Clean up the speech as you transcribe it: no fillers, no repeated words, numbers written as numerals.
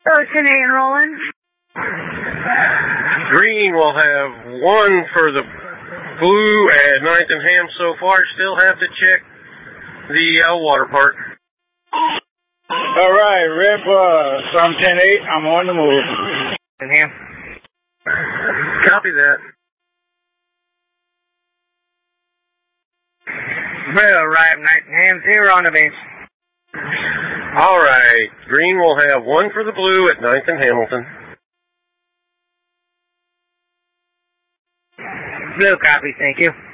10-8 and rolling. Green will have 1 for the blue at 9th and Ham so far. Still have to check the water part. All right, Rip, from 10-8, I'm on the move. And Ham. Copy that. Well, right, 9th and Ham, 0 on the base. All right, Green will have 1 for the blue at 9th and Hamilton. Blue copy, thank you.